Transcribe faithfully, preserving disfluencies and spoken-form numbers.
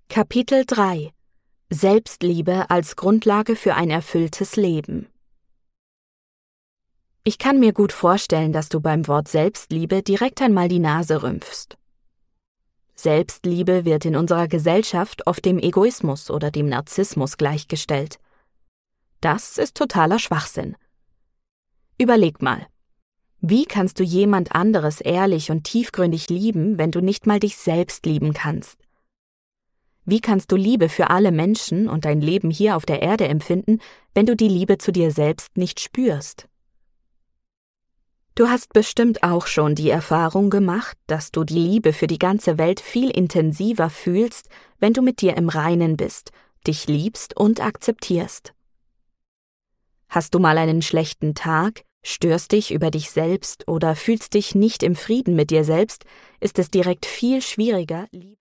Kapitel drei: Selbstliebe als Grundlage für ein erfülltes Leben. Ich kann mir gut vorstellen, dass du beim Wort Selbstliebe direkt einmal die Nase rümpfst. Selbstliebe wird in unserer Gesellschaft oft dem Egoismus oder dem Narzissmus gleichgestellt. Das ist totaler Schwachsinn. Überleg mal, wie kannst du jemand anderes ehrlich und tiefgründig lieben, wenn du nicht mal dich selbst lieben kannst? Wie kannst du Liebe für alle Menschen und dein Leben hier auf der Erde empfinden, wenn du die Liebe zu dir selbst nicht spürst? Du hast bestimmt auch schon die Erfahrung gemacht, dass du die Liebe für die ganze Welt viel intensiver fühlst, wenn du mit dir im Reinen bist, dich liebst und akzeptierst. Hast du mal einen schlechten Tag, störst dich über dich selbst oder fühlst dich nicht im Frieden mit dir selbst, ist es direkt viel schwieriger, Liebe